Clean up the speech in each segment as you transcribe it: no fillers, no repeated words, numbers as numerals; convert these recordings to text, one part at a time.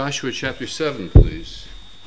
Joshua chapter 7, please.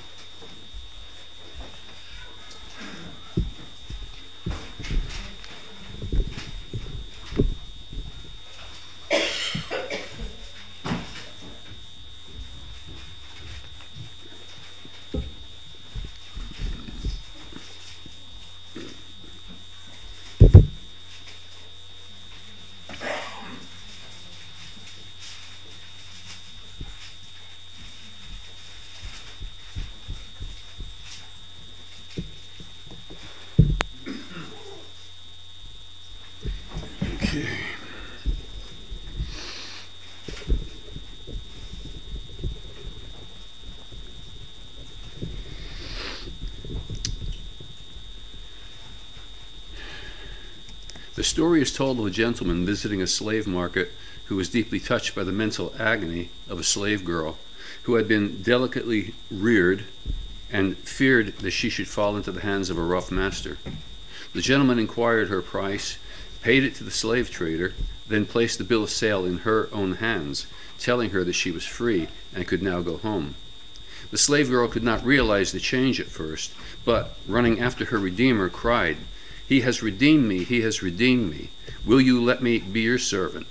The story is told of a gentleman visiting a slave market who was deeply touched by the mental agony of a slave girl who had been delicately reared and feared that she should fall into the hands of a rough master. The gentleman inquired her price, paid it to the slave trader, then placed the bill of sale in her own hands, telling her that she was free and could now go home. The slave girl could not realize the change at first, but running after her redeemer cried, "He has redeemed me, he has redeemed me. Will you let me be your servant?"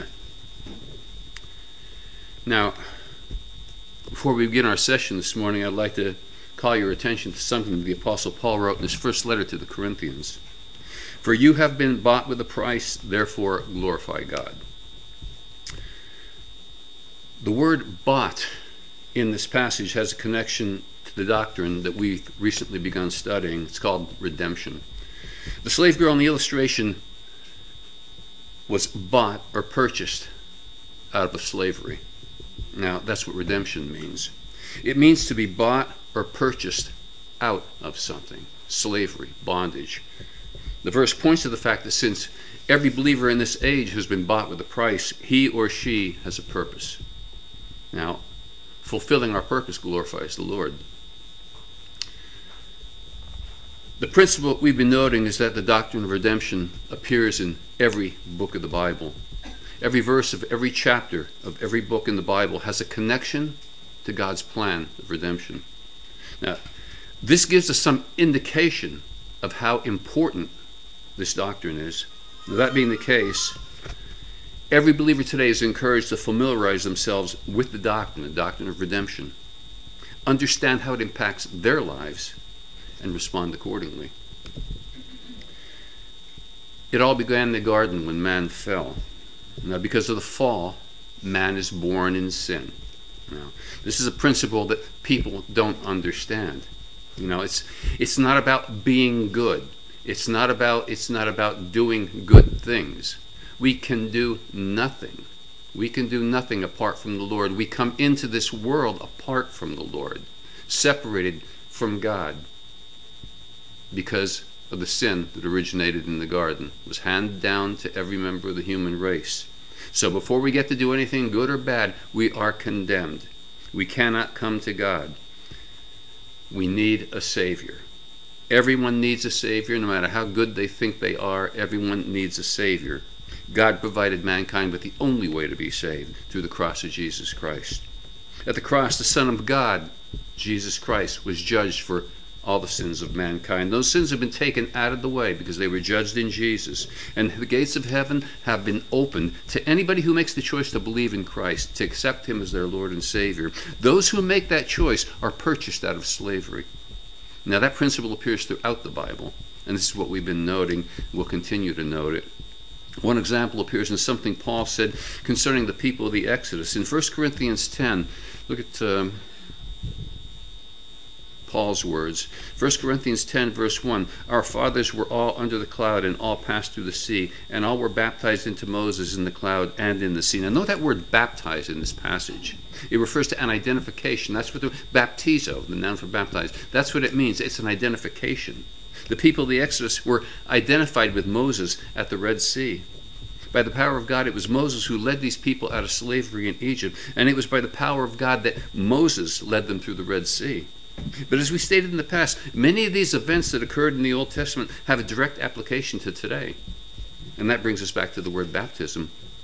Now, before we begin our session this morning, I'd like to call your attention to something the Apostle Paul wrote in his first letter to the Corinthians. "For you have been bought with a price, therefore glorify God." The word bought in this passage has a connection to the doctrine that we've recently begun studying. It's called redemption. The slave girl in the illustration was bought or purchased out of slavery. Now, that's what redemption means. It means to be bought or purchased out of something. Slavery, bondage. The verse points to the fact that since every believer in this age has been bought with a price, he or she has a purpose. Now, fulfilling our purpose glorifies the Lord. The principle we've been noting is that the doctrine of redemption appears in every book of the Bible. Every verse of every chapter of every book in the Bible has a connection to God's plan of redemption. Now, this gives us some indication of how important this doctrine is. Now, that being the case, every believer today is encouraged to familiarize themselves with the doctrine of redemption, understand how it impacts their lives, and respond accordingly. It all began in the garden when man fell. Now, because of the fall, man is born in sin. Now, this is a principle that people don't understand. It's not about being good. It's not about doing good things. We can do nothing. We can do nothing apart from the Lord. We come into this world apart from the Lord, separated from God, because of the sin that originated in the garden. It was handed down to every member of the human race. So before we get to do anything good or bad, we are condemned. We cannot come to God. We need a Savior. Everyone needs a Savior, no matter how good they think they are. Everyone needs a Savior. God provided mankind with the only way to be saved, through the cross of Jesus Christ. At the cross, the Son of God, Jesus Christ, was judged for all the sins of mankind. Those sins have been taken out of the way because they were judged in Jesus. And the gates of heaven have been opened to anybody who makes the choice to believe in Christ, to accept Him as their Lord and Savior. Those who make that choice are purchased out of slavery. Now, that principle appears throughout the Bible, and this is what we've been noting. We'll continue to note it. One example appears in something Paul said concerning the people of the Exodus. In 1 Corinthians 10, look at Paul's words. 1 Corinthians 10, verse 1, "Our fathers were all under the cloud and all passed through the sea, and all were baptized into Moses in the cloud and in the sea." Now, note that word baptized in this passage. It refers to an identification. That's what the baptizo, the noun for baptized, that's what it means. It's an identification. The people of the Exodus were identified with Moses at the Red Sea. By the power of God, it was Moses who led these people out of slavery in Egypt, and it was by the power of God that Moses led them through the Red Sea. But as we stated in the past, many of these events that occurred in the Old Testament have a direct application to today. And that brings us back to the word baptism.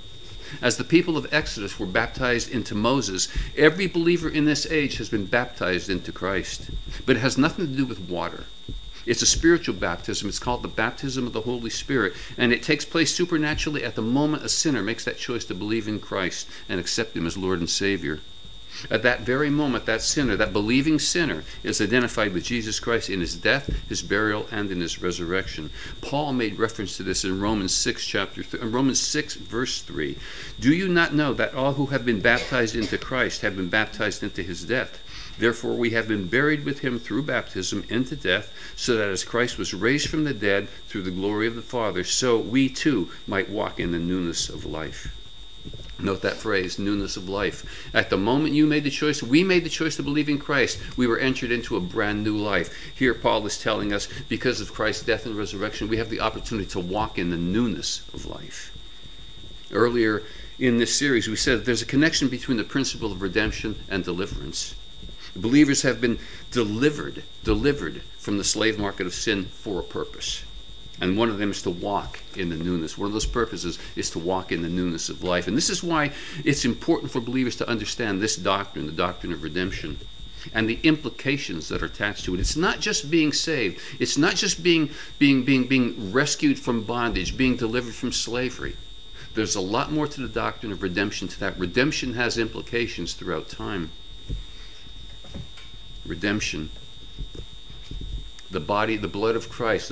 As the people of Exodus were baptized into Moses, every believer in this age has been baptized into Christ. But it has nothing to do with water. It's a spiritual baptism. It's called the baptism of the Holy Spirit, and it takes place supernaturally at the moment a sinner makes that choice to believe in Christ and accept Him as Lord and Savior. At that very moment, that sinner, that believing sinner, is identified with Jesus Christ in His death, His burial, and in His resurrection. Paul made reference to this in Romans 6, verse 3. Do you not know that all who have been baptized into Christ have been baptized into His death? Therefore we have been buried with Him through baptism into death, so that as Christ was raised from the dead through the glory of the Father, so we too might walk in the newness of life. Note that phrase, newness of life. At the moment we made the choice to believe in Christ, we were entered into a brand new life. Here Paul is telling us, because of Christ's death and resurrection, we have the opportunity to walk in the newness of life. Earlier in this series, we said that there's a connection between the principle of redemption and deliverance. Believers have been delivered from the slave market of sin for a purpose. And one of them is to walk in the newness. One of those purposes is to walk in the newness of life. And this is why it's important for believers to understand this doctrine, the doctrine of redemption, and the implications that are attached to it. It's not just being saved. It's not just being rescued from bondage, being delivered from slavery. There's a lot more to the doctrine of redemption to that. Redemption has implications throughout time. Redemption. The blood of Christ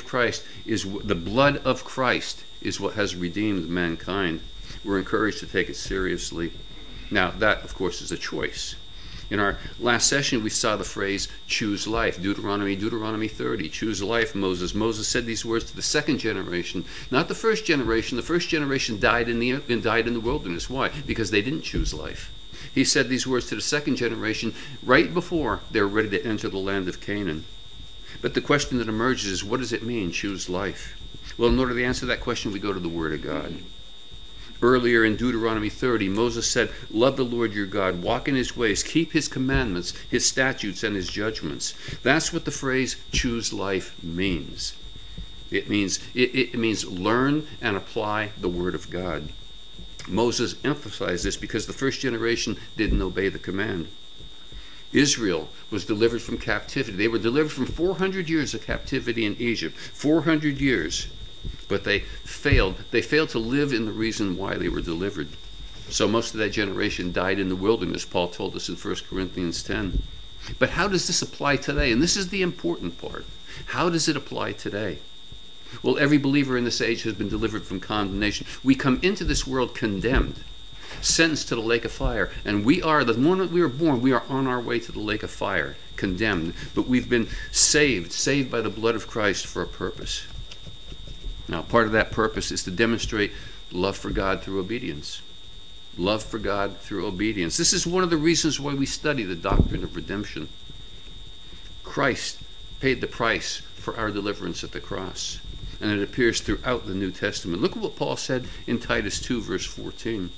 is what has redeemed mankind. We're encouraged to take it seriously. Now, that, of course, is a choice. In our last session, we saw the phrase, choose life. Deuteronomy 30, choose life, Moses. Moses said these words to the second generation, not the first generation. The first generation died in the wilderness. Why? Because they didn't choose life. He said these words to the second generation right before they were ready to enter the land of Canaan. But the question that emerges is, what does it mean, choose life? Well, in order to answer that question, we go to the Word of God. Earlier in Deuteronomy 30, Moses said, love the Lord your God, walk in His ways, keep His commandments, His statutes, and His judgments. That's what the phrase choose life means. It means learn and apply the Word of God. Moses emphasized this because the first generation didn't obey the command. Israel was delivered from captivity. They were delivered from 400 years of captivity in Egypt. 400 years. But they failed. They failed to live in the reason why they were delivered. So most of that generation died in the wilderness, Paul told us in 1 Corinthians 10. But how does this apply today? And this is the important part. How does it apply today? Well, every believer in this age has been delivered from condemnation. We come into this world condemned, sentenced to the lake of fire. And the moment we were born, we are on our way to the lake of fire, condemned. But we've been saved by the blood of Christ for a purpose. Now, part of that purpose is to demonstrate love for God through obedience. Love for God through obedience. This is one of the reasons why we study the doctrine of redemption. Christ paid the price for our deliverance at the cross. And it appears throughout the New Testament. Look at what Paul said in Titus 2, verse 14.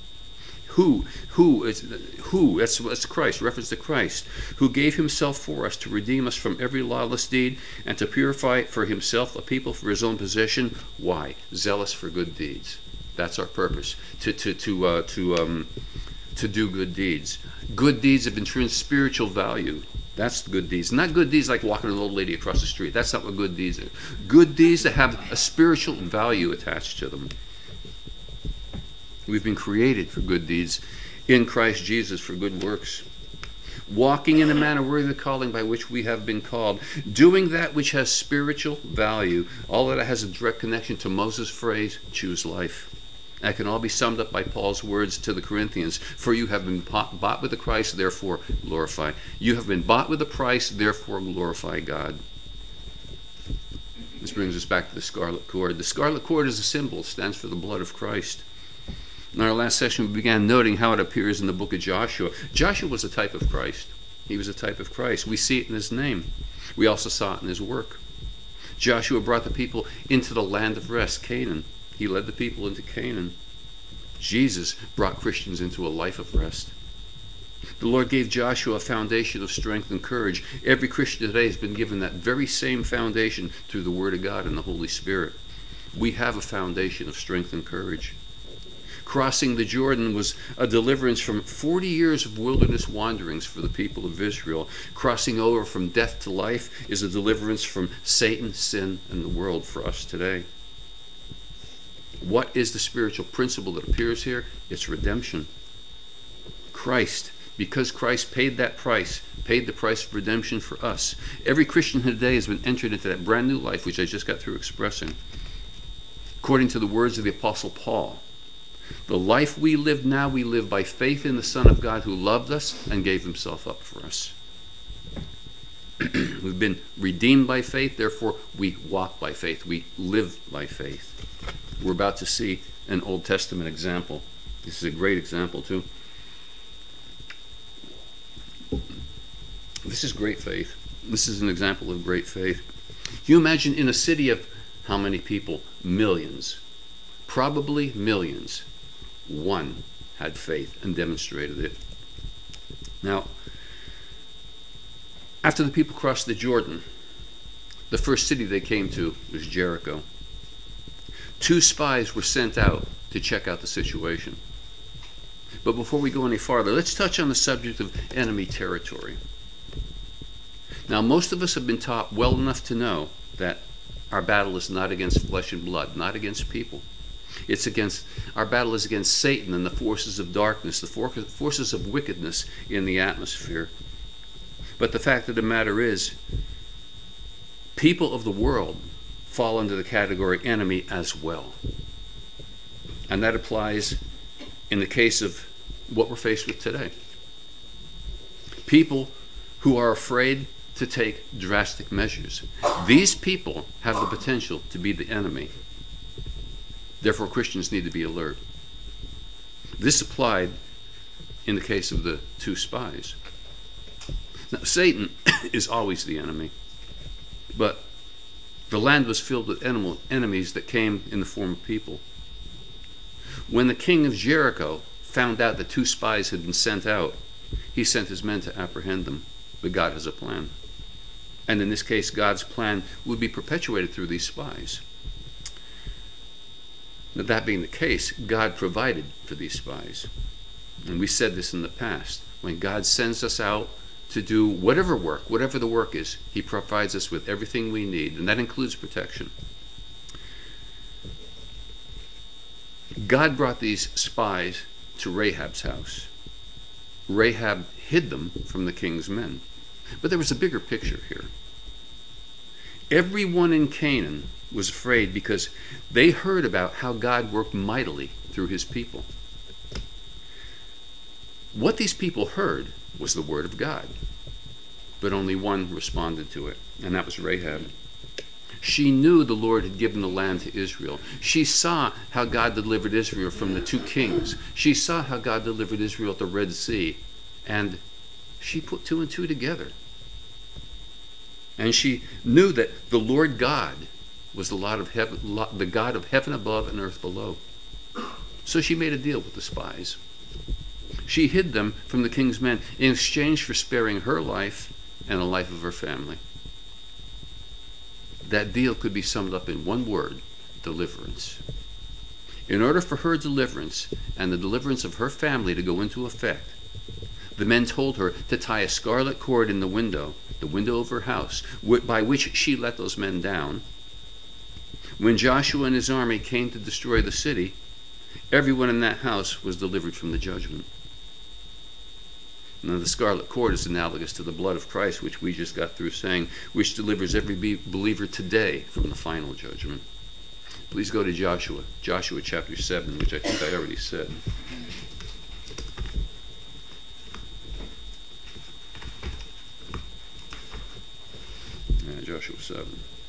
That's Christ, reference to Christ, who gave Himself for us to redeem us from every lawless deed and to purify for Himself a people for His own possession. Why? Zealous for good deeds. That's our purpose, to do good deeds. Good deeds of intrinsic spiritual value. That's good deeds. Not good deeds like walking an old lady across the street. That's not what good deeds are. Good deeds that have a spiritual value attached to them. We've been created for good deeds in Christ Jesus for good works. Walking in a manner worthy of the calling by which we have been called. Doing that which has spiritual value. All of that has a direct connection to Moses' phrase, choose life. That can all be summed up by Paul's words to the Corinthians. For you have been bought with a price, therefore glorify. You have been bought with a price, therefore glorify God. This brings us back to the scarlet cord. The scarlet cord is a symbol, stands for the blood of Christ. In our last session, we began noting how it appears in the book of Joshua. Joshua was a type of Christ. He was a type of Christ. We see it in his name. We also saw it in his work. Joshua brought the people into the land of rest, Canaan. He led the people into Canaan. Jesus brought Christians into a life of rest. The Lord gave Joshua a foundation of strength and courage. Every Christian today has been given that very same foundation through the Word of God and the Holy Spirit. We have a foundation of strength and courage. Crossing the Jordan was a deliverance from 40 years of wilderness wanderings for the people of Israel. Crossing over from death to life is a deliverance from Satan, sin, and the world for us today. What is the spiritual principle that appears here? It's redemption. Christ, because Christ paid that price, paid the price of redemption for us. Every Christian today has been entered into that brand new life, which I just got through expressing. According to the words of the Apostle Paul, the life we live now, we live by faith in the Son of God who loved us and gave himself up for us. We've been redeemed by faith, therefore we walk by faith. We live by faith. We're about to see an Old Testament example. This is a great example too. This is great faith. This is an example of great faith. You imagine in a city of how many people? Millions. Probably millions. One had faith and demonstrated it. Now, after the people crossed the Jordan, the first city they came to was Jericho. 2 spies were sent out to check out the situation. But before we go any farther, let's touch on the subject of enemy territory. Now, most of us have been taught well enough to know that our battle is not against flesh and blood, not against people. Our battle is against Satan and the forces of darkness, the forces of wickedness in the atmosphere. But the fact of the matter is, people of the world fall under the category enemy as well. And that applies in the case of what we're faced with today. People who are afraid to take drastic measures. These people have the potential to be the enemy. Therefore, Christians need to be alert. This applied in the case of the 2 spies. Now, Satan is always the enemy, but the land was filled with enemies that came in the form of people. When the king of Jericho found out that 2 spies had been sent out, he sent his men to apprehend them. But God has a plan. And in this case, God's plan would be perpetuated through these spies. Now, that being the case, God provided for these spies. And we said this in the past. When God sends us out to do whatever work, whatever the work is, he provides us with everything we need, and that includes protection. God brought these spies to Rahab's house. Rahab hid them from the king's men. But there was a bigger picture here. Everyone in Canaan was afraid because they heard about how God worked mightily through his people. What these people heard was the word of God, but only one responded to it, and that was Rahab. She knew the Lord had given the land to Israel. She saw how God delivered Israel from the 2 kings. She saw how God delivered Israel at the Red Sea, and she put 2 and 2 together. And she knew that the Lord God was the God of heaven above and earth below. So she made a deal with the spies. She hid them from the king's men in exchange for sparing her life and the life of her family. That deal could be summed up in one word: deliverance. In order for her deliverance and the deliverance of her family to go into effect, the men told her to tie a scarlet cord in the window of her house, by which she let those men down. When Joshua and his army came to destroy the city, everyone in that house was delivered from the judgment. Now, the scarlet cord is analogous to the blood of Christ, which we just got through saying, which delivers every believer today from the final judgment. Please go to Joshua chapter 7, which I think I already said. Joshua 7.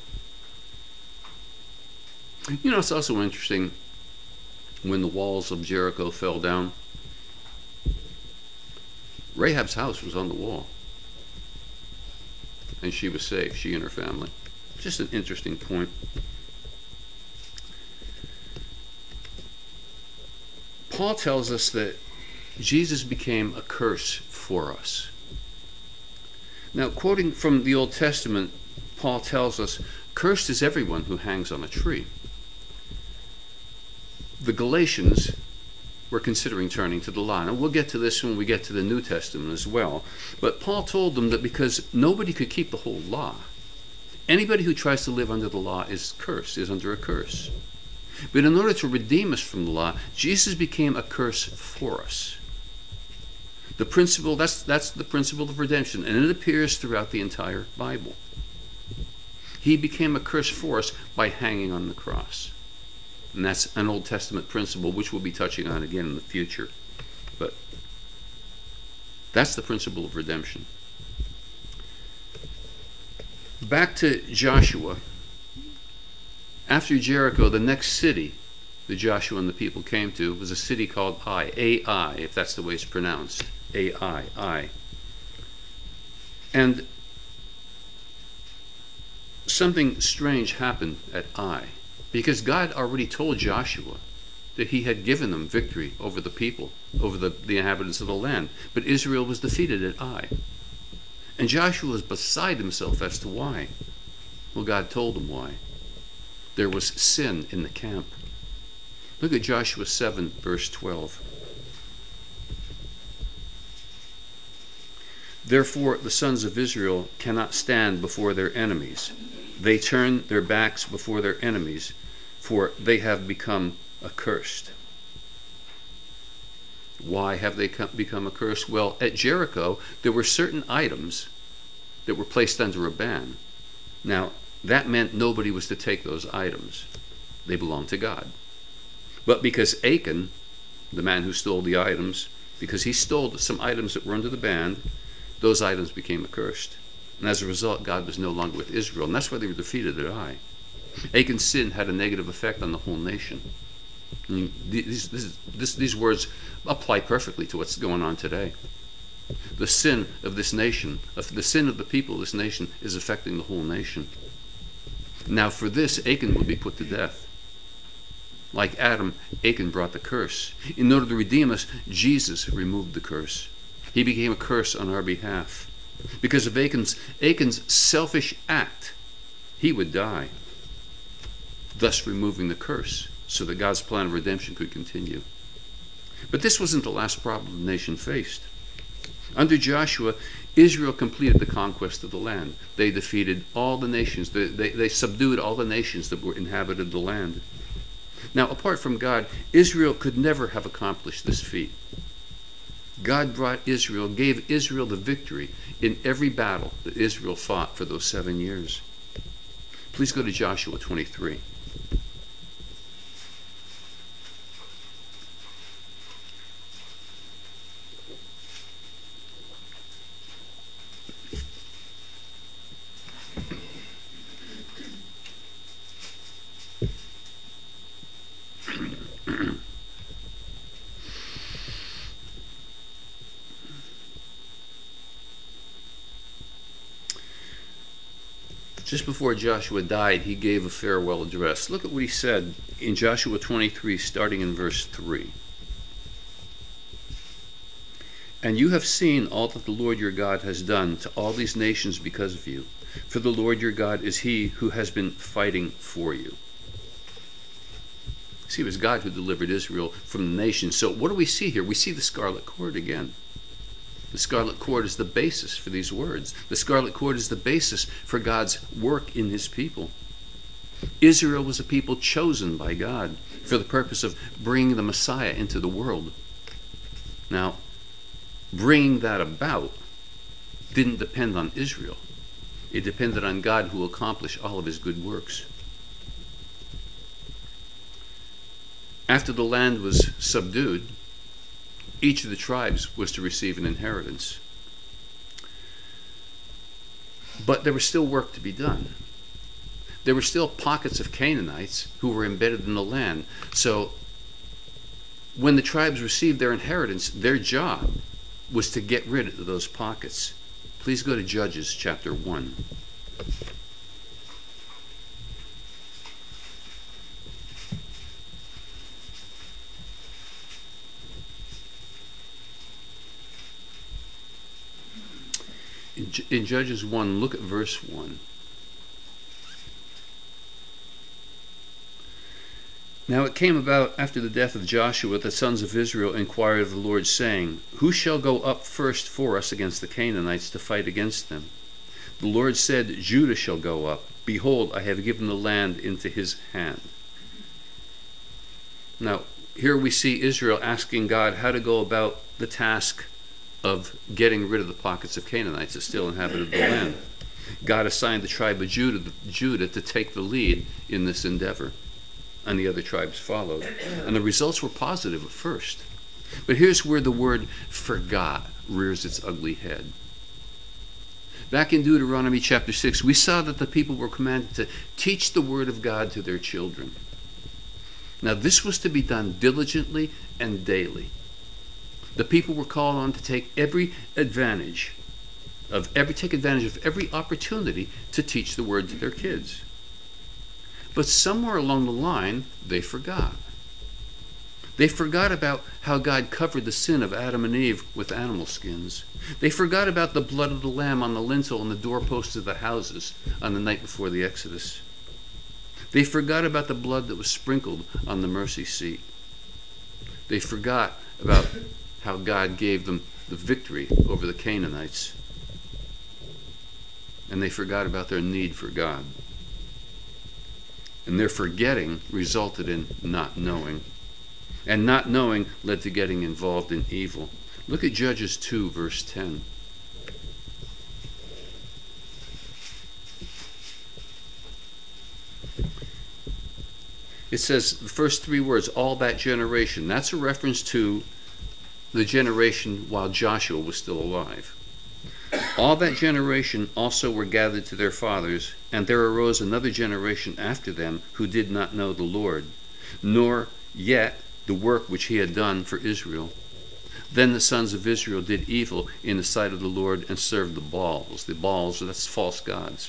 You know, it's also interesting, when the walls of Jericho fell down, Rahab's house was on the wall, and she was safe, she and her family. Just an interesting point. Paul tells us that Jesus became a curse for us. Now, quoting from the Old Testament, Paul tells us, "Cursed is everyone who hangs on a tree." The Galatians were considering turning to the law. And we'll get to this when we get to the New Testament as well. But Paul told them that because nobody could keep the whole law, anybody who tries to live under the law is cursed, is under a curse. But in order to redeem us from the law, Jesus became a curse for us. The principle, that's the principle of redemption, and it appears throughout the entire Bible. He became a curse for us by hanging on the cross. And that's an Old Testament principle, which we'll be touching on again in the future. But that's the principle of redemption. Back to Joshua. After Jericho, the next city that Joshua and the people came to was a city called Ai, A-I, if that's the way it's pronounced. A-I, Ai. And something strange happened at Ai, because God already told Joshua that he had given them victory over the people, over the inhabitants of the land. But Israel was defeated at Ai. And Joshua was beside himself as to why. Well, God told him why. There was sin in the camp. Look at Joshua 7, verse 12. Therefore, the sons of Israel cannot stand before their enemies. They turn their backs before their enemies, for they have become accursed. Why have they become accursed? Well, at Jericho, there were certain items that were placed under a ban. Now, that meant nobody was to take those items. They belonged to God. But because Achan, the man who stole the items, because he stole some items that were under the ban, those items became accursed. And as a result, God was no longer with Israel. And that's why they were defeated at Ai. Achan's sin had a negative effect on the whole nation. I mean, these words apply perfectly to what's going on today. The sin of this nation, the sin of the people of this nation, is affecting the whole nation. Now for this, Achan will be put to death. Like Adam, Achan brought the curse. In order to redeem us, Jesus removed the curse. He became a curse on our behalf. Because of Achan's selfish act, he would die, thus removing the curse, so that God's plan of redemption could continue. But this wasn't the last problem the nation faced. Under Joshua, Israel completed the conquest of the land. They defeated all the nations. They subdued all the nations that were inhabited the land. Now, apart from God, Israel could never have accomplished this feat. God gave Israel the victory in every battle that Israel fought for those 7 years. Please go to Joshua 23. Just before Joshua died, he gave a farewell address. Look at what he said in Joshua 23, starting in verse 3. And you have seen all that the Lord your God has done to all these nations because of you. For the Lord your God is he who has been fighting for you. See, it was God who delivered Israel from the nations. So what do we see here? We see the scarlet cord again. The scarlet cord is the basis for these words. The scarlet cord is the basis for God's work in his people. Israel was a people chosen by God for the purpose of bringing the Messiah into the world. Now, bringing that about didn't depend on Israel. It depended on God who will accomplish all of his good works. After the land was subdued, each of the tribes was to receive an inheritance. But there was still work to be done. There were still pockets of Canaanites who were embedded in the land. So when the tribes received their inheritance, their job was to get rid of those pockets. Please go to Judges chapter 1. In Judges 1, look at verse 1. Now it came about after the death of Joshua, the sons of Israel inquired of the Lord, saying, Who shall go up first for us against the Canaanites to fight against them? The Lord said, Judah shall go up. Behold, I have given the land into his hand. Now, here we see Israel asking God how to go about the task of getting rid of the pockets of Canaanites that still inhabited the land. God assigned the tribe of Judah to take the lead in this endeavor, and the other tribes followed. And the results were positive at first. But here's where the word forgot rears its ugly head. Back in Deuteronomy chapter 6, we saw that the people were commanded to teach the word of God to their children. Now, this was to be done diligently and daily. The people were called on to take advantage of every opportunity to teach the word to their kids. But somewhere along the line, they forgot. They forgot about how God covered the sin of Adam and Eve with animal skins. They forgot about the blood of the lamb on the lintel and the doorposts of the houses on the night before the Exodus. They forgot about the blood that was sprinkled on the mercy seat. They forgot about how God gave them the victory over the Canaanites. And they forgot about their need for God. And their forgetting resulted in not knowing. And not knowing led to getting involved in evil. Look at Judges 2, verse 10. It says the first three words, all that generation. That's a reference to the generation while Joshua was still alive. All that generation also were gathered to their fathers, and there arose another generation after them who did not know the Lord, nor yet the work which he had done for Israel. Then the sons of Israel did evil in the sight of the Lord and served the Baals. The Baals, that's false gods.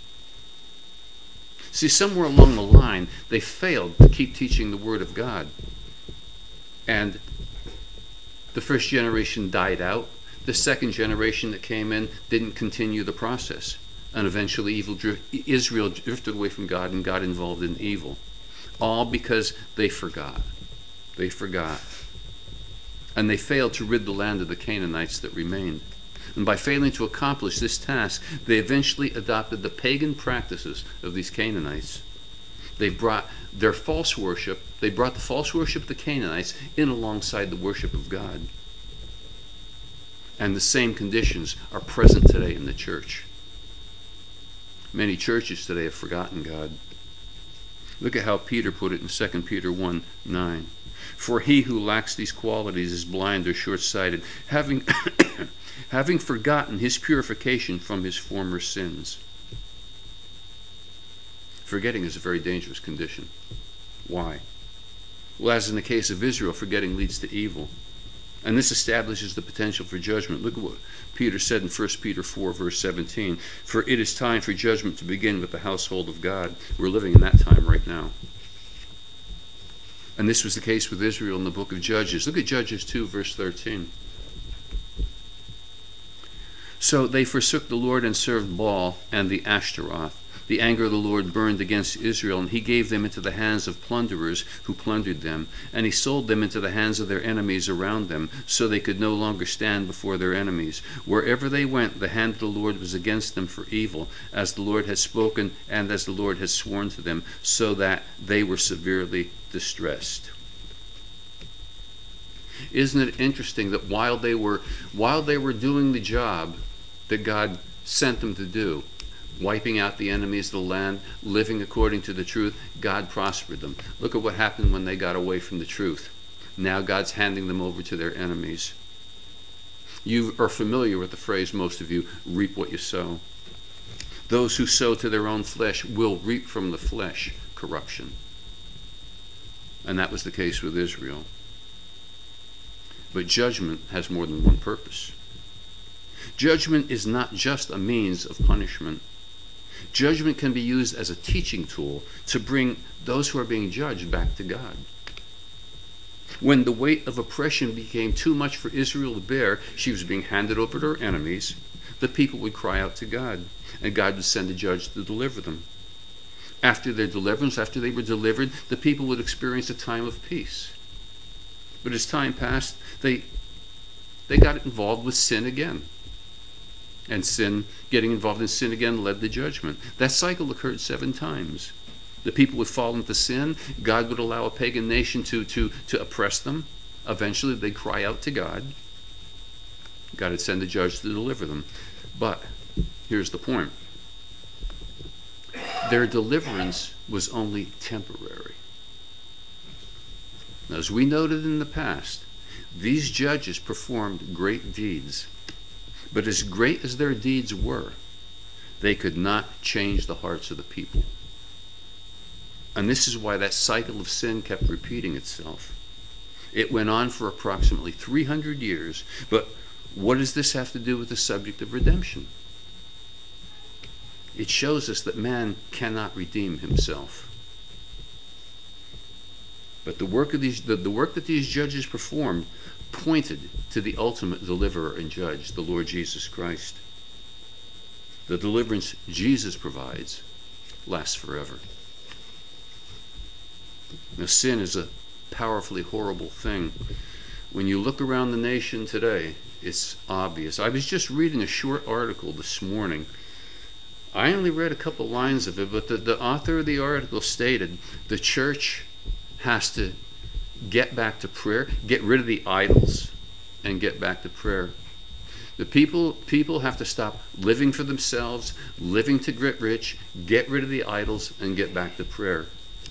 See, somewhere along the line, they failed to keep teaching the Word of God. And the first generation died out. The second generation that came in didn't continue the process. And eventually Israel drifted away from God and got involved in evil. All because they forgot. They forgot. And they failed to rid the land of the Canaanites that remained. And by failing to accomplish this task, they eventually adopted the pagan practices of these Canaanites. They brought the false worship of the Canaanites in alongside the worship of God. And the same conditions are present today in the church. Many churches today have forgotten God. Look at how Peter put it in 2 Peter 1:9. For he who lacks these qualities is blind or short-sighted, having forgotten his purification from his former sins. Forgetting is a very dangerous condition. Why? Well, as in the case of Israel, forgetting leads to evil. And this establishes the potential for judgment. Look at what Peter said in 1 Peter 4, verse 17. For it is time for judgment to begin with the household of God. We're living in that time right now. And this was the case with Israel in the book of Judges. Look at Judges 2, verse 13. So they forsook the Lord and served Baal and the Ashtaroth. The anger of the Lord burned against Israel, and he gave them into the hands of plunderers who plundered them, and he sold them into the hands of their enemies around them, so they could no longer stand before their enemies. Wherever they went, the hand of the Lord was against them for evil, as the Lord had spoken and as the Lord had sworn to them, so that they were severely distressed. Isn't it interesting that while they were doing the job that God sent them to do, wiping out the enemies of the land, living according to the truth, God prospered them. Look at what happened when they got away from the truth. Now God's handing them over to their enemies. You are familiar with the phrase, most of you, reap what you sow. Those who sow to their own flesh will reap from the flesh corruption. And that was the case with Israel. But judgment has more than one purpose. Judgment is not just a means of punishment. Judgment can be used as a teaching tool to bring those who are being judged back to God. When the weight of oppression became too much for Israel to bear, she was being handed over to her enemies. The people would cry out to God, and God would send a judge to deliver them. After their deliverance, after they were delivered, the people would experience a time of peace. But as time passed, they got involved with sin again. And getting involved in sin again led to judgment. That cycle occurred 7 times. The people would fall into sin. God would allow a pagan nation to oppress them. Eventually, they'd cry out to God. God would send a judge to deliver them. But here's the point. Their deliverance was only temporary. Now, as we noted in the past, these judges performed great deeds. But as great as their deeds were, they could not change the hearts of the people. And this is why that cycle of sin kept repeating itself. It went on for approximately 300 years. But what does this have to do with the subject of redemption? It shows us that man cannot redeem himself. But the work that these judges performed pointed to the ultimate deliverer and judge, the Lord Jesus Christ. The deliverance Jesus provides lasts forever. Now, sin is a powerfully horrible thing. When you look around the nation today, it's obvious. I was just reading a short article this morning. I only read a couple lines of it, but the author of the article stated the church has to get back to prayer, get rid of the idols, and get back to prayer. The people have to stop living for themselves, living to get rich, get rid of the idols, and get back to prayer.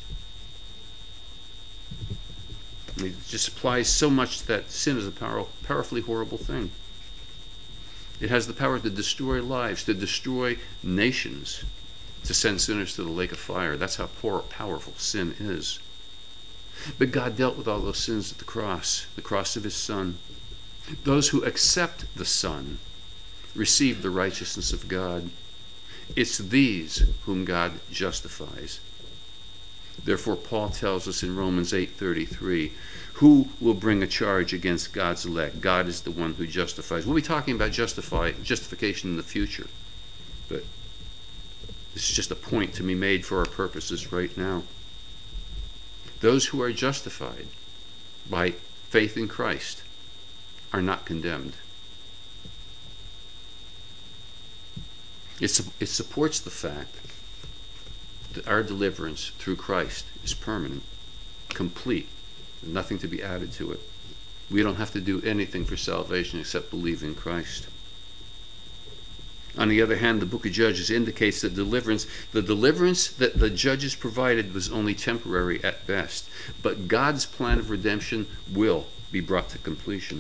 It just applies so much that sin is a powerfully horrible thing. It has the power to destroy lives, to destroy nations, to send sinners to the lake of fire. That's how powerful sin is. But God dealt with all those sins at the cross of his Son. Those who accept the Son receive the righteousness of God. It's these whom God justifies. Therefore, Paul tells us in Romans 8:33, who will bring a charge against God's elect? God is the one who justifies. We'll be talking about justification in the future. But this is just a point to be made for our purposes right now. Those who are justified by faith in Christ are not condemned. It supports the fact that our deliverance through Christ is permanent, complete, nothing to be added to it. We don't have to do anything for salvation except believe in Christ. On the other hand, the book of Judges indicates that the deliverance that the judges provided was only temporary at best. But God's plan of redemption will be brought to completion.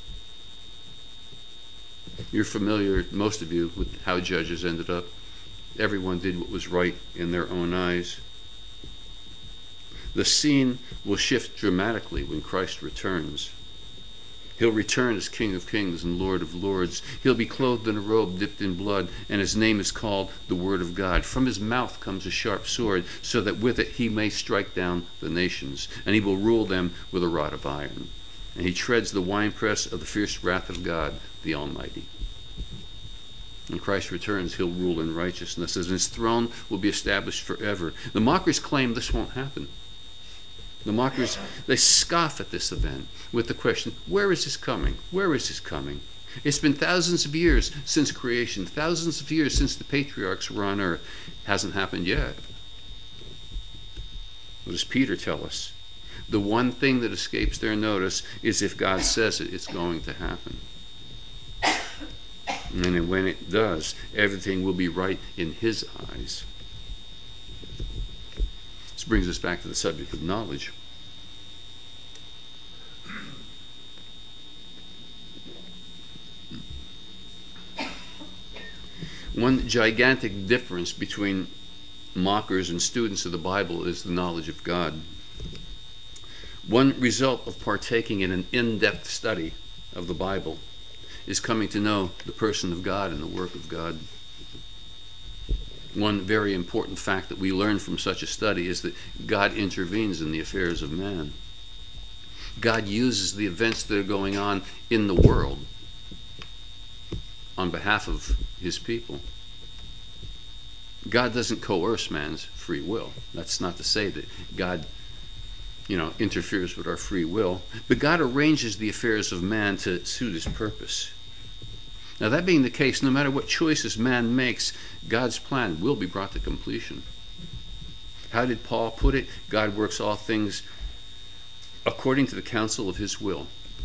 You're familiar, most of you, with how Judges ended up. Everyone did what was right in their own eyes. The scene will shift dramatically when Christ returns. He'll return as King of Kings and Lord of Lords. He'll be clothed in a robe dipped in blood, and his name is called the Word of God. From his mouth comes a sharp sword, so that with it he may strike down the nations, and he will rule them with a rod of iron. And he treads the winepress of the fierce wrath of God, the Almighty. When Christ returns, he'll rule in righteousness, and his throne will be established forever. The mockers claim this won't happen. The mockers, they scoff at this event with the question, where is this coming? Where is this coming? It's been thousands of years since creation, thousands of years since the patriarchs were on earth. It hasn't happened yet. What does Peter tell us? The one thing that escapes their notice is if God says it, it's going to happen. And when it does, everything will be right in his eyes. This brings us back to the subject of knowledge. One gigantic difference between mockers and students of the Bible is the knowledge of God. One result of partaking in an in-depth study of the Bible is coming to know the person of God and the work of God. One very important fact that we learn from such a study is that God intervenes in the affairs of man. God uses the events that are going on in the world on behalf of his people. God doesn't coerce man's free will. That's not to say that God, interferes with our free will. But God arranges the affairs of man to suit his purpose. Now, that being the case, no matter what choices man makes, God's plan will be brought to completion. How did Paul put it? God works all things according to the counsel of his will.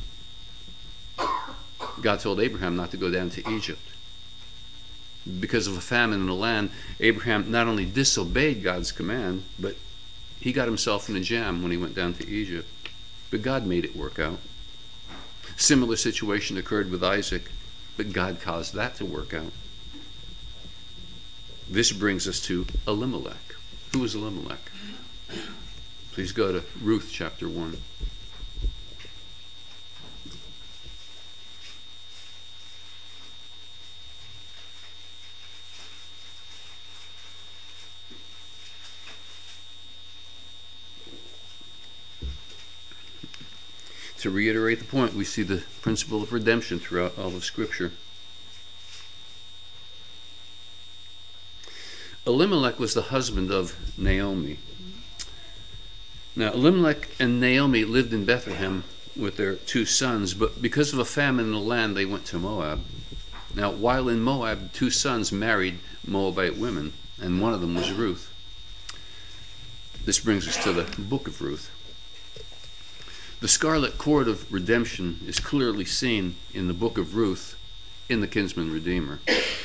God told Abraham not to go down to Egypt. Because of a famine in the land, Abraham not only disobeyed God's command, but he got himself in a jam when he went down to Egypt. But God made it work out. Similar situation occurred with Isaac, but God caused that to work out. This brings us to Elimelech. Who is Elimelech? Please go to Ruth chapter 1. To reiterate the point, we see the principle of redemption throughout all of Scripture. Elimelech was the husband of Naomi. Now, Elimelech and Naomi lived in Bethlehem with their 2 sons, but because of a famine in the land, they went to Moab. Now, while in Moab, 2 sons married Moabite women, and one of them was Ruth. This brings us to the book of Ruth. The scarlet cord of redemption is clearly seen in the book of Ruth in the kinsman redeemer.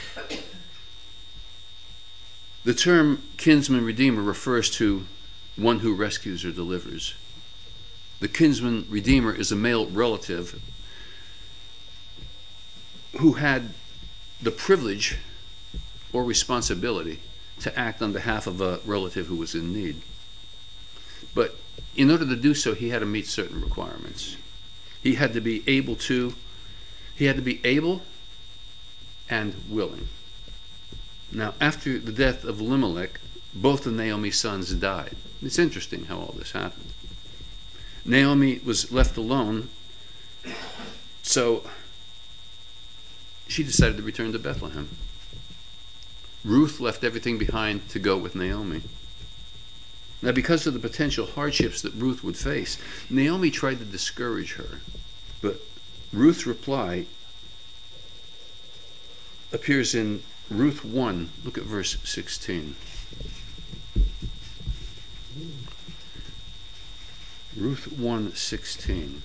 The term kinsman redeemer refers to one who rescues or delivers. The kinsman redeemer is a male relative who had the privilege or responsibility to act on behalf of a relative who was in need. But in order to do so, he had to meet certain requirements. He had to be able and willing. Now, after the death of Elimelech, both of Naomi's sons died. It's interesting how all this happened. Naomi was left alone, so she decided to return to Bethlehem. Ruth left everything behind to go with Naomi. Now, because of the potential hardships that Ruth would face, Naomi tried to discourage her. But Ruth's reply appears in Ruth 1. Look at verse 16. Ruth 1:16.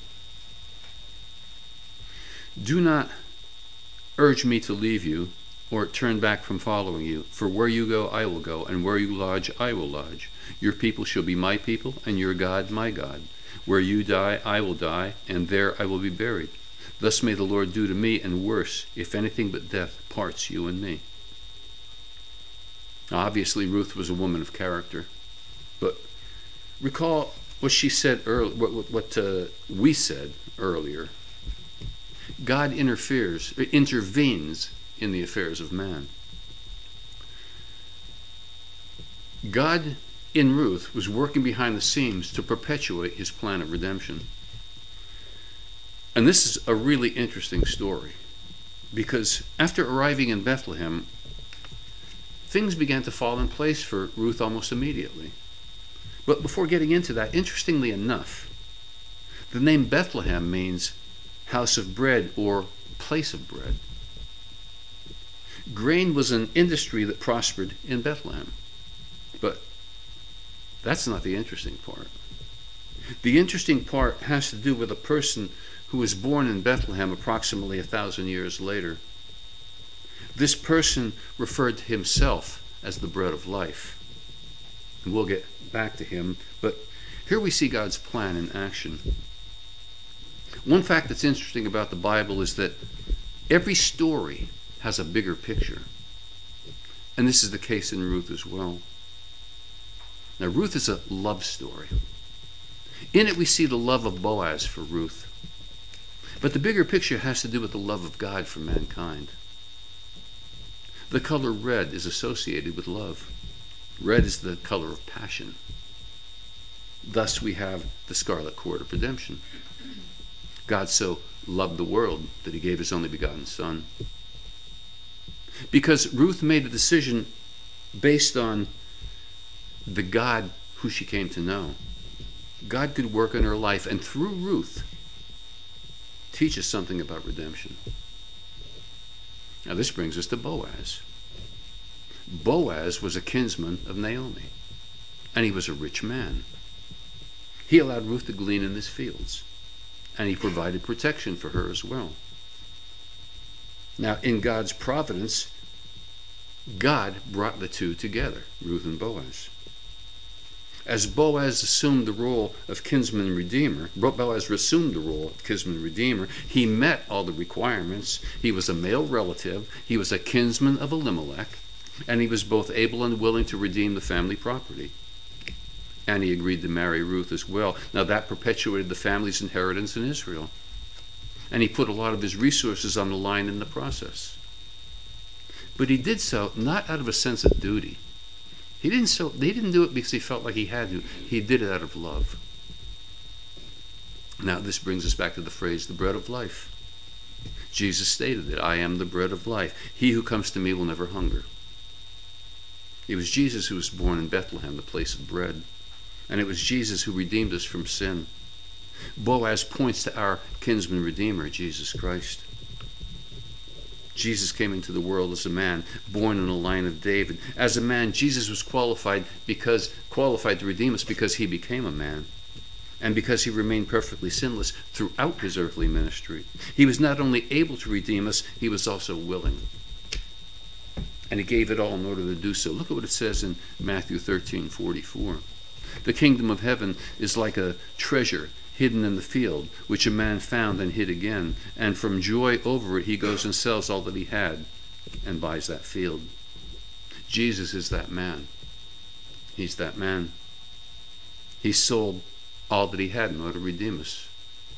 Do not urge me to leave you or turn back from following you. For where you go, I will go, and where you lodge, I will lodge. Your people shall be my people, and your God, my God. Where you die, I will die, and there I will be buried. Thus may the Lord do to me, and worse, if anything but death parts you and me. Obviously, Ruth was a woman of character. But recall what she said earlier, what we said earlier. God intervenes in the affairs of man. God, in Ruth, was working behind the scenes to perpetuate his plan of redemption. And this is a really interesting story, because after arriving in Bethlehem, things began to fall in place for Ruth almost immediately. But before getting into that, interestingly enough, the name Bethlehem means house of bread or place of bread. Grain was an industry that prospered in Bethlehem. But that's not the interesting part. The interesting part has to do with a person who was born in Bethlehem approximately 1,000 years later. This person referred to himself as the bread of life. And we'll get back to him, but here we see God's plan in action. One fact that's interesting about the Bible is that every story has a bigger picture. And this is the case in Ruth as well. Now, Ruth is a love story. In it, we see the love of Boaz for Ruth. But the bigger picture has to do with the love of God for mankind. The color red is associated with love. Red is the color of passion. Thus, we have the scarlet cord of redemption. God so loved the world that he gave his only begotten Son. Because Ruth made a decision based on the God who she came to know. God could work in her life, and through Ruth, teach us something about redemption. Now this brings us to Boaz. Boaz was a kinsman of Naomi, and he was a rich man. He allowed Ruth to glean in his fields, and he provided protection for her as well. Now, in God's providence, God brought the two together, Ruth and Boaz. As Boaz assumed the role of kinsman redeemer, he met all the requirements. He was a male relative, he was a kinsman of Elimelech, and he was both able and willing to redeem the family property. And he agreed to marry Ruth as well. Now that perpetuated the family's inheritance in Israel. And he put a lot of his resources on the line in the process. But he did so not out of a sense of duty. He didn't do it because he felt like he had to. He did it out of love. Now this brings us back to the phrase, the bread of life. Jesus stated it, I am the bread of life. He who comes to me will never hunger. It was Jesus who was born in Bethlehem, the place of bread. And it was Jesus who redeemed us from sin. Boaz points to our kinsman redeemer, Jesus Christ. Jesus came into the world as a man, born in the line of David. As a man, Jesus was qualified to redeem us because he became a man, and because he remained perfectly sinless throughout his earthly ministry. He was not only able to redeem us, he was also willing. And he gave it all in order to do so. Look at what it says in Matthew 13:44. The kingdom of heaven is like a treasure hidden in the field, which a man found and hid again. And from joy over it, he goes and sells all that he had and buys that field. Jesus is that man. He's that man. He sold all that he had in order to redeem us.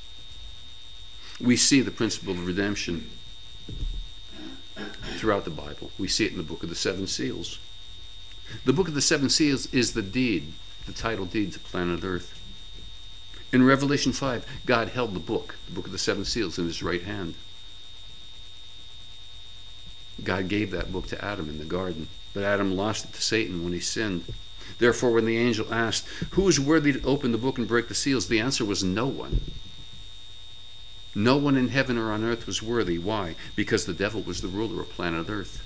We see the principle of redemption throughout the Bible. We see it in the book of the Seven Seals. The book of the Seven Seals is the deed, the title deed to planet Earth. In Revelation 5, God held the book of the Seven Seals, in his right hand. God gave that book to Adam in the garden, but Adam lost it to Satan when he sinned. Therefore, when the angel asked, who is worthy to open the book and break the seals, the answer was no one. No one in heaven or on earth was worthy. Why? Because the devil was the ruler of planet Earth.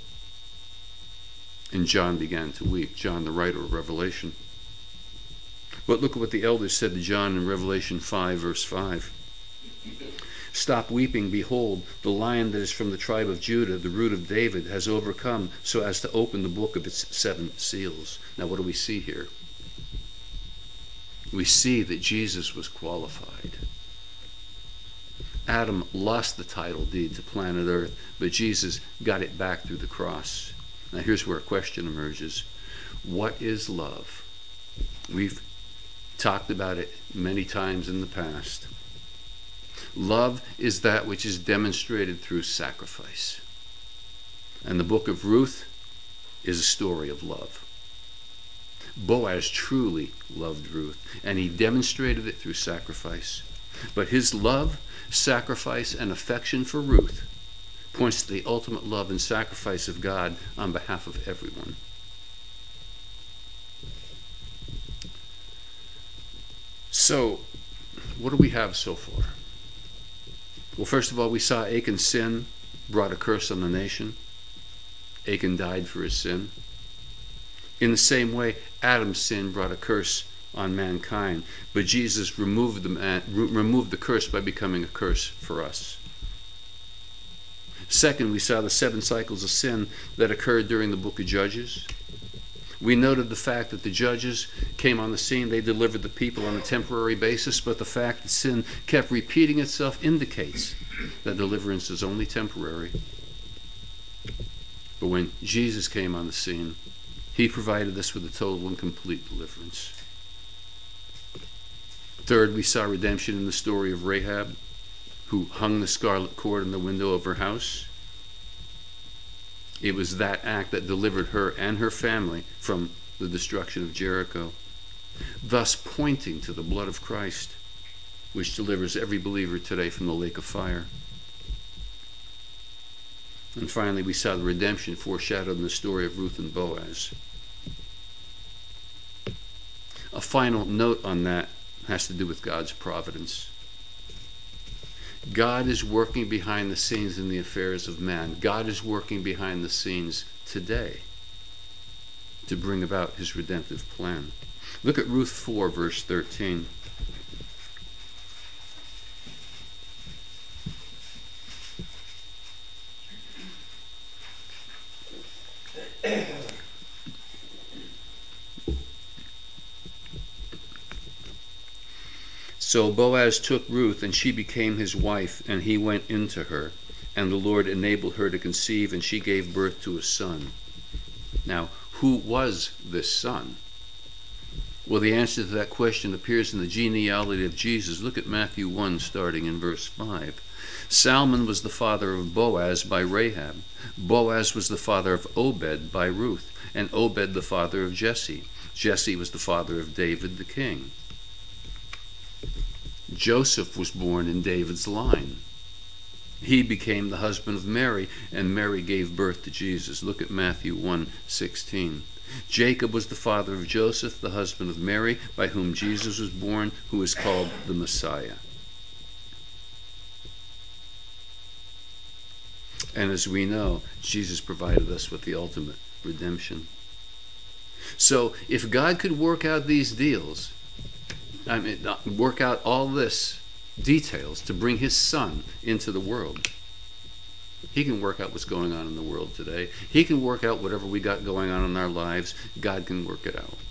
And John began to weep, John, the writer of Revelation. But look at what the elders said to John in Revelation 5, verse 5. Stop weeping. Behold, the Lion that is from the tribe of Judah, the root of David, has overcome so as to open the book of its seven seals. Now what do we see here? We see that Jesus was qualified. Adam lost the title deed to planet Earth, but Jesus got it back through the cross. Now here's where a question emerges. What is love? We've talked about it many times in the past. Love is that which is demonstrated through sacrifice. And the book of Ruth is a story of love. Boaz truly loved Ruth, and he demonstrated it through sacrifice. But his love, sacrifice, and affection for Ruth points to the ultimate love and sacrifice of God on behalf of everyone. So, what do we have so far? Well, first of all, we saw Achan's sin brought a curse on the nation. Achan died for his sin. In the same way, Adam's sin brought a curse on mankind, but Jesus removed the curse by becoming a curse for us. Second, we saw the 7 cycles of sin that occurred during the book of Judges. We noted the fact that the judges came on the scene, they delivered the people on a temporary basis, but the fact that sin kept repeating itself indicates that deliverance is only temporary. But when Jesus came on the scene, he provided us with a total and complete deliverance. Third, we saw redemption in the story of Rahab, who hung the scarlet cord in the window of her house. It was that act that delivered her and her family from the destruction of Jericho, thus pointing to the blood of Christ, which delivers every believer today from the lake of fire. And finally, we saw the redemption foreshadowed in the story of Ruth and Boaz. A final note on that has to do with God's providence. God is working behind the scenes in the affairs of man. God is working behind the scenes today to bring about his redemptive plan. Look at Ruth 4, verse 13. So Boaz took Ruth, and she became his wife, and he went into her. And the Lord enabled her to conceive, and she gave birth to a son. Now, who was this son? Well, the answer to that question appears in the genealogy of Jesus. Look at Matthew 1, starting in verse 5. Salmon was the father of Boaz by Rahab. Boaz was the father of Obed by Ruth, and Obed the father of Jesse. Jesse was the father of David the king. Joseph was born in David's line. He became the husband of Mary, and Mary gave birth to Jesus. Look at Matthew 1:16. Jacob was the father of Joseph, the husband of Mary, by whom Jesus was born, who is called the Messiah. And as we know, Jesus provided us with the ultimate redemption. So if God could work out these deals, work out all this details to bring his son into the world, he can work out what's going on in the world today. He can work out whatever we got going on in our lives. God can work it out.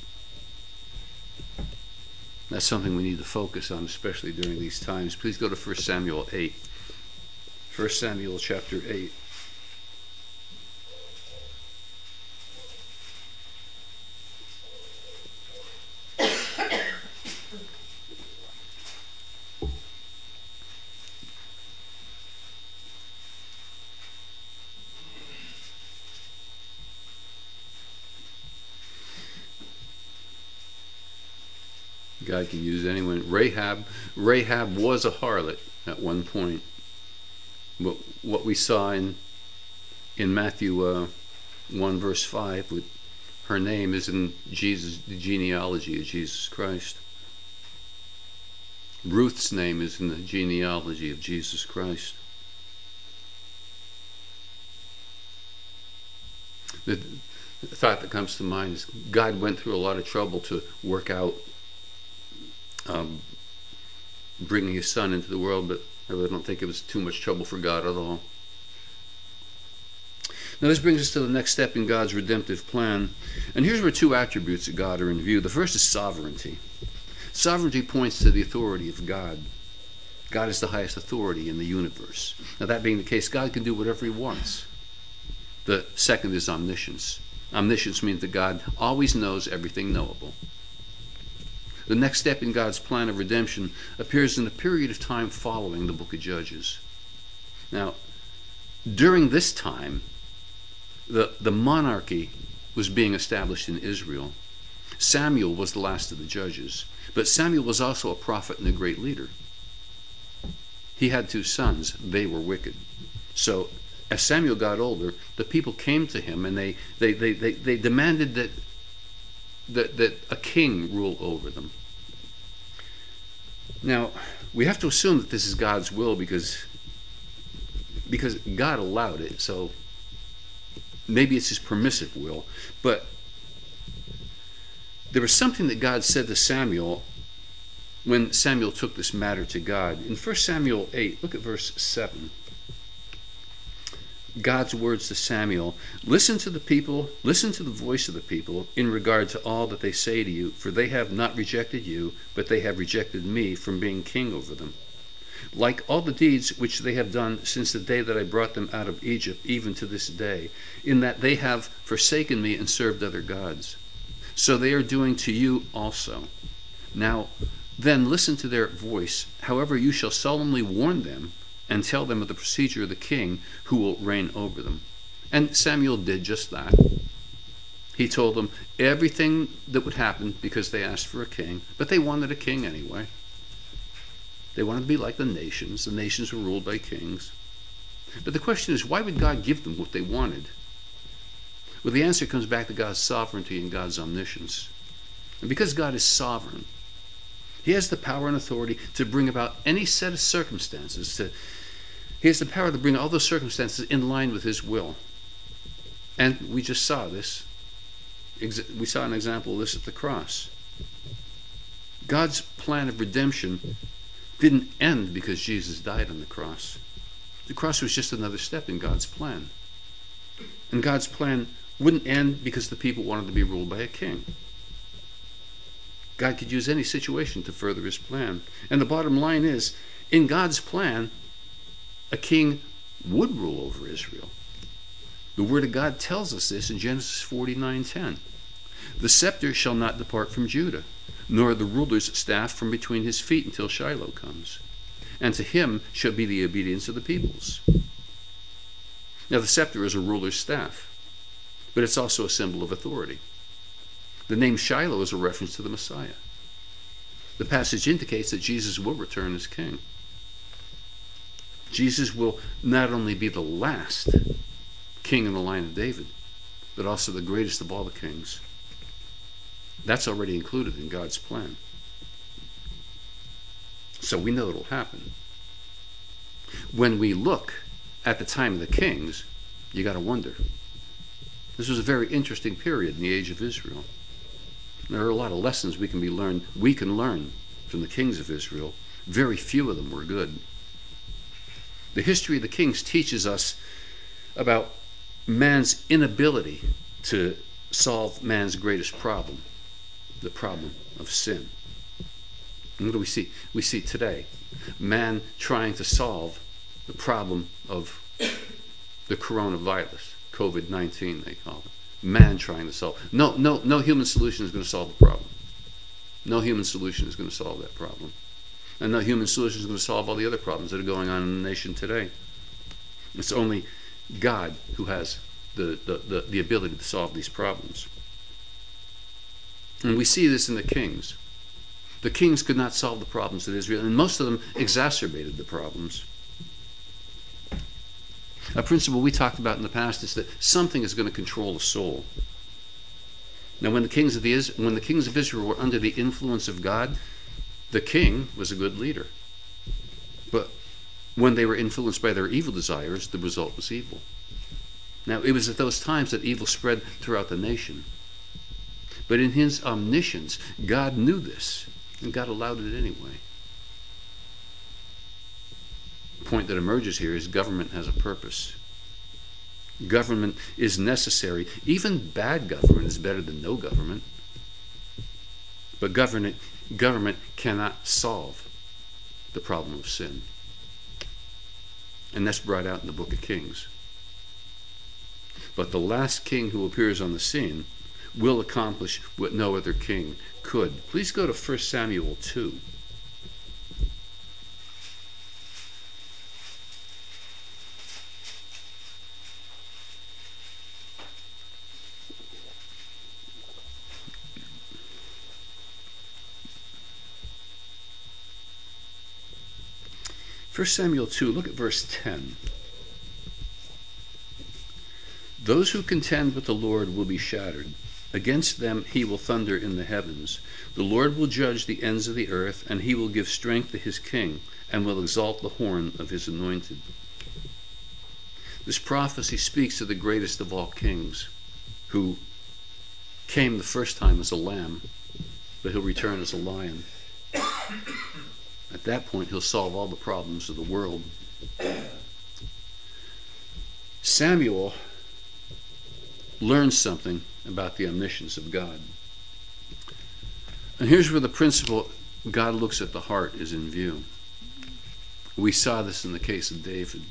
That's something we need to focus on, especially during these times. Please go to 1 Samuel 8. 1 Samuel chapter 8. God can use anyone. Rahab was a harlot at one point. But what we saw in Matthew 1 verse 5, her name is in the genealogy of Jesus Christ. Ruth's name is in the genealogy of Jesus Christ. The thought that comes to mind is God went through a lot of trouble to work out bringing his son into the world, but I really don't think it was too much trouble for God at all. Now this brings us to the next step in God's redemptive plan, and here's where two attributes of God are in view. The first is sovereignty. Sovereignty points to the authority of God. God is the highest authority in the universe. Now that being the case, God can do whatever he wants. The second is omniscience. Omniscience means that God always knows everything knowable. The next step in God's plan of redemption appears in the period of time following the book of Judges. Now, during this time, the monarchy was being established in Israel. Samuel was the last of the judges, but Samuel was also a prophet and a great leader. He had two sons. They were wicked. So as Samuel got older, the people came to him and they demanded that a king rule over them. Now, we have to assume that this is God's will because God allowed it, so maybe it's his permissive will. But there was something that God said to Samuel when Samuel took this matter to God. In 1 Samuel 8, look at verse 7. God's words to Samuel: listen to the people, listen to the voice of the people in regard to all that they say to you, for they have not rejected you, but they have rejected me from being king over them. Like all the deeds which they have done since the day that I brought them out of Egypt, even to this day, in that they have forsaken me and served other gods. So they are doing to you also. Now, then listen to their voice. However, you shall solemnly warn them and tell them of the procedure of the king who will reign over them. And Samuel did just that. He told them everything that would happen because they asked for a king, but they wanted a king anyway. They wanted to be like the nations. The nations were ruled by kings. But the question is, why would God give them what they wanted? Well, the answer comes back to God's sovereignty and God's omniscience. And because God is sovereign, he has the power and authority to bring about any set of circumstances. He has the power to bring all those circumstances in line with his will. And we just saw this. We saw an example of this at the cross. God's plan of redemption didn't end because Jesus died on the cross. The cross was just another step in God's plan. And God's plan wouldn't end because the people wanted to be ruled by a king. God could use any situation to further his plan. And the bottom line is, in God's plan, a king would rule over Israel. The Word of God tells us this in Genesis 49:10. The scepter shall not depart from Judah, nor the ruler's staff from between his feet until Shiloh comes. And to him shall be the obedience of the peoples. Now the scepter is a ruler's staff, but it's also a symbol of authority. The name Shiloh is a reference to the Messiah. The passage indicates that Jesus will return as king. Jesus will not only be the last king in the line of David, but also the greatest of all the kings. That's already included in God's plan. So we know it'll happen. When we look at the time of the kings, you got to wonder. This was a very interesting period in the age of Israel. There are a lot of lessons we can learn from the kings of Israel. Very few of them were good. The history of the kings teaches us about man's inability to solve man's greatest problem, the problem of sin. And what do we see? We see today man trying to solve the problem of the coronavirus, COVID-19 they call it. Man trying to solve. No human solution is going to solve the problem. No human solution is going to solve that problem. And no human solution is going to solve all the other problems that are going on in the nation today. It's only God who has the ability to solve these problems. And we see this in the kings. The kings could not solve the problems of Israel, and most of them exacerbated the problems. A principle we talked about in the past is that something is going to control the soul. Now, when the kings of Israel were under the influence of God, the king was a good leader. But when they were influenced by their evil desires, the result was evil. Now, it was at those times that evil spread throughout the nation. But in his omniscience, God knew this, and God allowed it anyway. The point that emerges here is government has a purpose. Government is necessary. Even bad government is better than no government. But government cannot solve the problem of sin. And that's brought out in the book of Kings. But the last king who appears on the scene will accomplish what no other king could. Please go to 1 Samuel 2. First Samuel 2, look at verse 10. Those who contend with the Lord will be shattered. Against them he will thunder in the heavens. The Lord will judge the ends of the earth, and he will give strength to his king, and will exalt the horn of his anointed. This prophecy speaks to the greatest of all kings, who came the first time as a lamb, but he'll return as a lion. At that point, he'll solve all the problems of the world. Samuel learns something about the omniscience of God. And here's where the principle, God looks at the heart, is in view. We saw this in the case of David.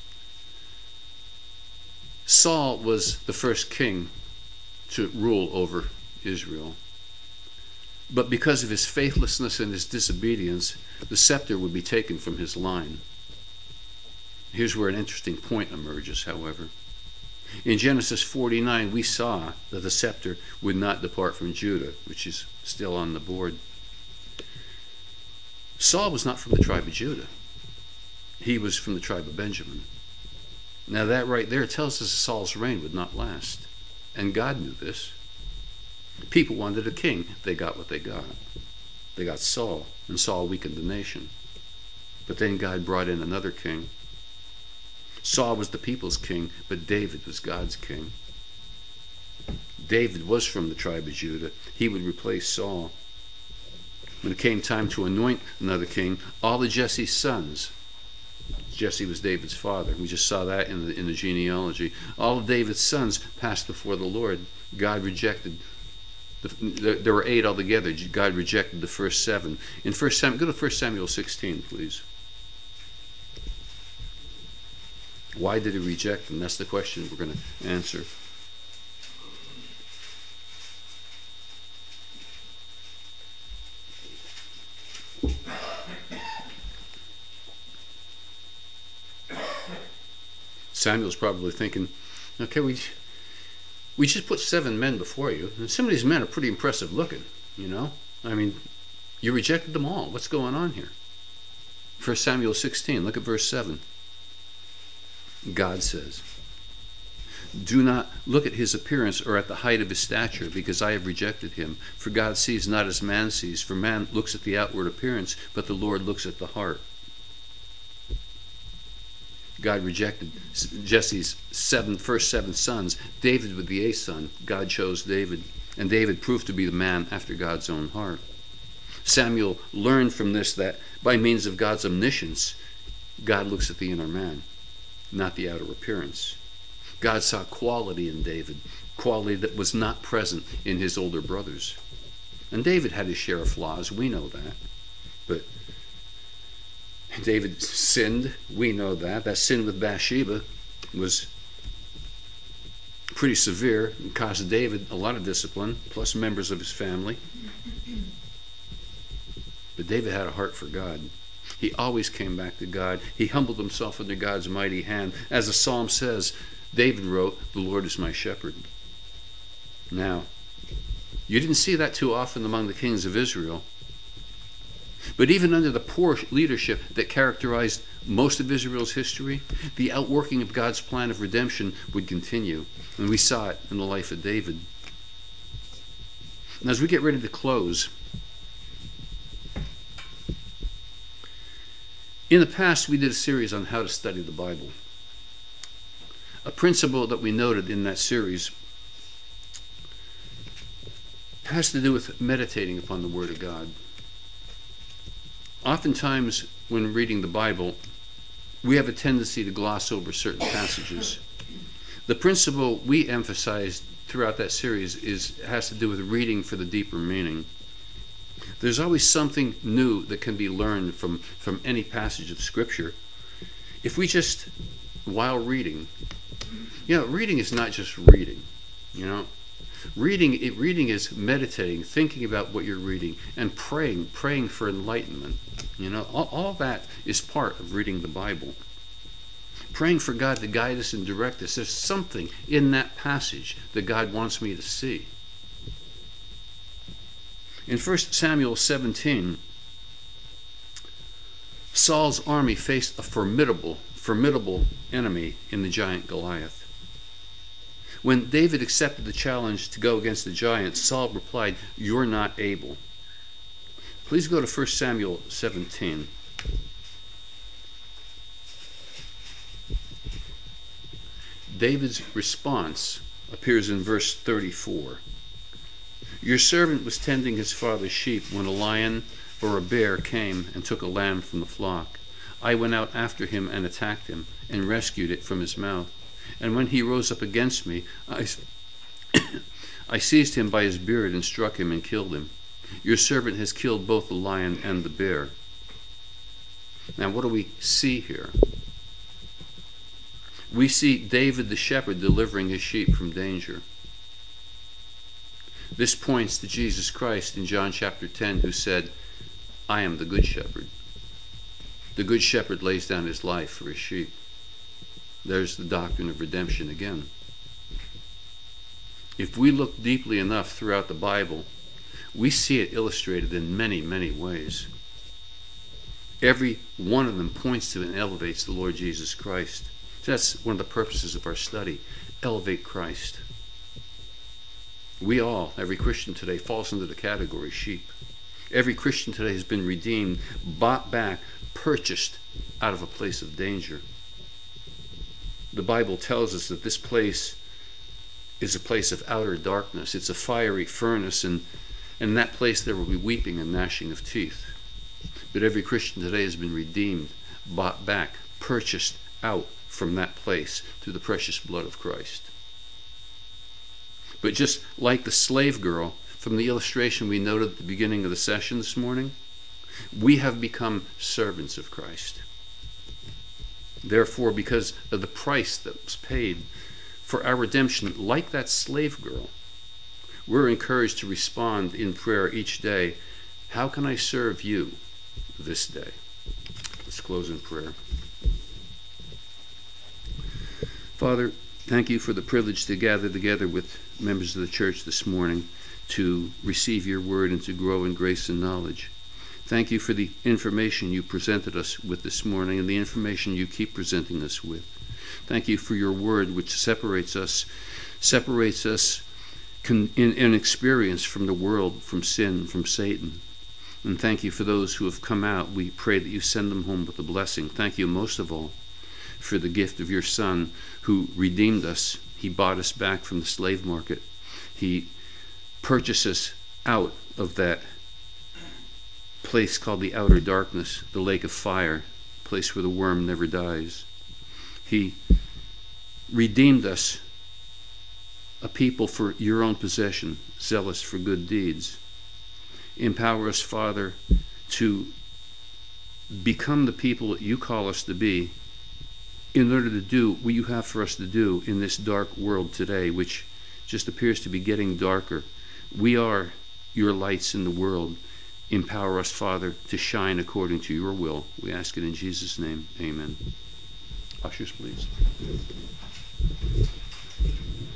Saul was the first king to rule over Israel. But because of his faithlessness and his disobedience, the scepter would be taken from his line. Here's where an interesting point emerges, however. In Genesis 49, we saw that the scepter would not depart from Judah, which is still on the board. Saul was not from the tribe of Judah. He was from the tribe of Benjamin. Now that right there tells us Saul's reign would not last. And God knew this. People wanted a king. They got what they got. They got Saul, and Saul weakened the nation. But then God brought in another king. Saul was the people's king, but David was God's king. David was from the tribe of Judah. He would replace Saul. When it came time to anoint another king, all of Jesse's sons, Jesse was David's father. We just saw that in the genealogy. All of David's sons passed before the Lord. God rejected. There were 8 altogether. God rejected the first 7. In 1 Samuel, go to 1 Samuel 16, please. Why did he reject them? That's the question we're going to answer. Samuel's probably thinking, okay, we just put 7 men before you, and some of these men are pretty impressive looking, you know? I mean, you rejected them all. What's going on here? 1 Samuel 16, look at verse 7. God says, do not look at his appearance or at the height of his stature, because I have rejected him. For God sees not as man sees, for man looks at the outward appearance, but the Lord looks at the heart. God rejected Jesse's first 7 sons. David was the 8th son. God chose David, and David proved to be the man after God's own heart. Samuel learned from this that by means of God's omniscience, God looks at the inner man, not the outer appearance. God saw quality in David, quality that was not present in his older brothers. And David had his share of flaws, we know that. But David sinned, we know that. That sin with Bathsheba was pretty severe. It cost David a lot of discipline, plus members of his family. But David had a heart for God. He always came back to God. He humbled himself under God's mighty hand. As the psalm says, David wrote, "The Lord is my shepherd." Now, you didn't see that too often among the kings of Israel. But even under the poor leadership that characterized most of Israel's history, the outworking of God's plan of redemption would continue. And we saw it in the life of David. And as we get ready to close, in the past we did a series on how to study the Bible. A principle that we noted in that series has to do with meditating upon the Word of God. Oftentimes, when reading the Bible, we have a tendency to gloss over certain passages. The principle we emphasized throughout that series has to do with reading for the deeper meaning. There's always something new that can be learned from any passage of Scripture. If we just, while reading, reading is not just reading, Reading is meditating, thinking about what you're reading, and praying for enlightenment. All that is part of reading the Bible. Praying for God to guide us and direct us. There's something in that passage that God wants me to see. In 1 Samuel 17, Saul's army faced a formidable enemy in the giant Goliath. When David accepted the challenge to go against the giant, Saul replied, "You're not able." Please go to 1 Samuel 17. David's response appears in verse 34. "Your servant was tending his father's sheep when a lion or a bear came and took a lamb from the flock. I went out after him and attacked him and rescued it from his mouth. And when he rose up against me, I seized him by his beard and struck him and killed him. Your servant has killed both the lion and the bear." Now, what do we see here? We see David the shepherd delivering his sheep from danger. This points to Jesus Christ in John chapter 10, who said, "I am the good shepherd." The good shepherd lays down his life for his sheep. There's the doctrine of redemption again. If we look deeply enough throughout the Bible, we see it illustrated in many, many ways. Every one of them points to and elevates the Lord Jesus Christ. So that's one of the purposes of our study. Elevate Christ. We all, every Christian today, falls into the category sheep. Every Christian today has been redeemed, bought back, purchased out of a place of danger. The Bible tells us that this place is a place of outer darkness. It's a fiery furnace, and in that place there will be weeping and gnashing of teeth. But every Christian today has been redeemed, bought back, purchased out from that place through the precious blood of Christ. But just like the slave girl from the illustration we noted at the beginning of the session this morning, we have become servants of Christ. Therefore, because of the price that was paid for our redemption, like that slave girl, we're encouraged to respond in prayer each day. How can I serve you this day? Let's close in prayer. Father, thank you for the privilege to gather together with members of the church this morning to receive your word and to grow in grace and knowledge. Thank you for the information you presented us with this morning and the information you keep presenting us with. Thank you for your word, which separates us in experience from the world, from sin, from Satan. And thank you for those who have come out. We pray that you send them home with a blessing. Thank you most of all for the gift of your Son who redeemed us. He bought us back from the slave market. He purchased us out of that place called the outer darkness, the lake of fire, a place where the worm never dies. He redeemed us, a people for your own possession, zealous for good deeds. Empower us, Father, to become the people that you call us to be in order to do what you have for us to do in this dark world today, which just appears to be getting darker. We are your lights in the world. Empower us, Father, to shine according to your will. We ask it in Jesus' name. Amen. Ushers, please.